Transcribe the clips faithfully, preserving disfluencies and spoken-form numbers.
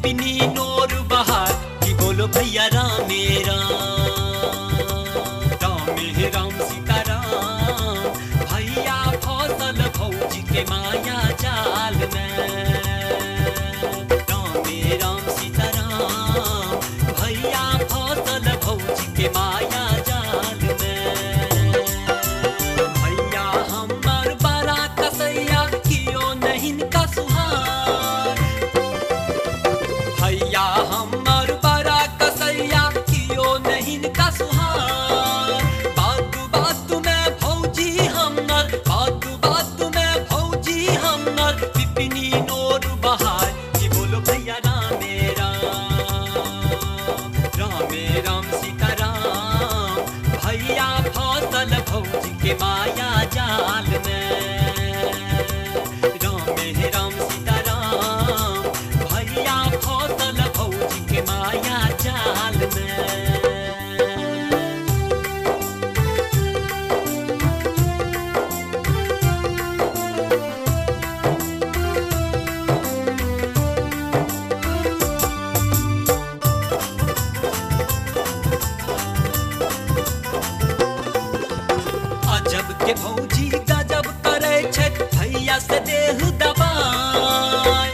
विपिनी नोर बहार कि बोलो भैया रामे राम रामे राम सीताराम भैया फसल भौजी के माया जाल में रामे राम सीताराम भैया फसल भौजी के माया जाल में भैया हमर बड़ा कसैया कियो नहीं का सुहार भैया हमर बड़ा कसैया कियो नहीं का सुहार बात बात में भौजी हमर बात बात में भौजी हमर विपिनी नोर बहार कि बोलो भैया रामे राम रामे राम सीताराम भैया फसल भौजी के माया जाल में रामे राम सीताराम भैया फसल भौजी के माया जाल में अजब के भौजी गजब करे छै भैया से देह दबाय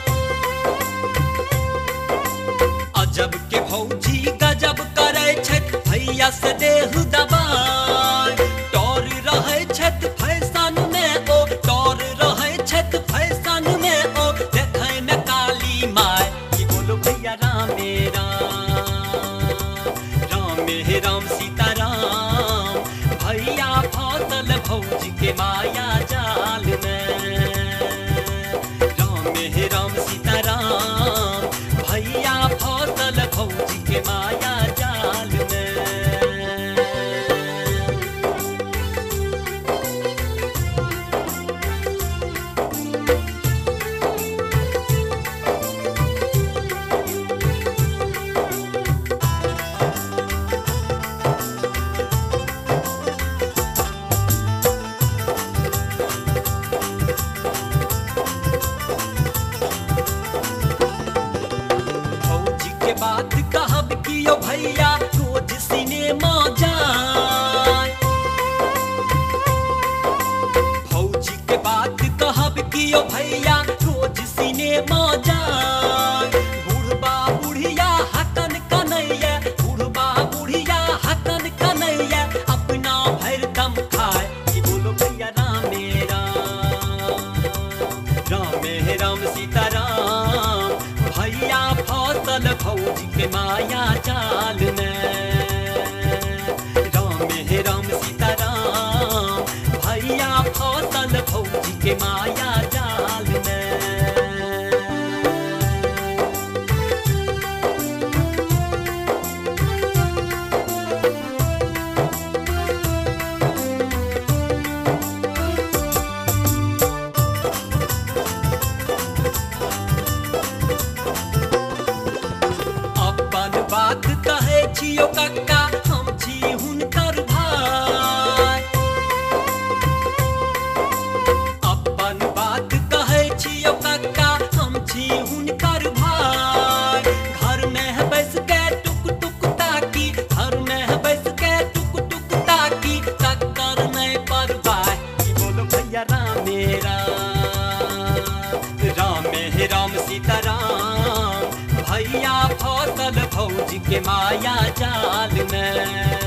अजब के भौजी गजब करे छै भैया से देह दबाय टोर रहे छै फैशन में ओ टोर रहे छै फैशन में ओ देखै में काली माय कि बोलो भैया रामे राम रामे राम सीताराम भैया फसल भौजी के माया जाल में रामे राम सीताराम भैया फसल भौजी के माया जाल में भौजी के बात कहब कियो भैया रोज सिनेमा जाय भौजी के बात कहब कियो भैया रोज सिनेमा जाय बुढ़बा बुढ़िया हकन कन्हैया बुढ़बा बुढ़िया हकन कन्हैया अपना भर दम खाए कि बोलो भैया रामे राम रामे राम सीताराम भैया फसल भौजी के माया जाल में रामे राम सीताराम भैया फसल भौजी के माया जाल में अपन बात कहे छियो कक्का हम छी हुनकर भाई अपन बात कहे छियो कक्का हम छी हुनकर भाई घर में बैस के टुक टुक ताकी घर में बैस के टुक टुक ताकी टक्कर नहीं परवाह कि बोलो भैया रामे राम रामे राम सीताराम भैया फसल भौजी के माया जाल में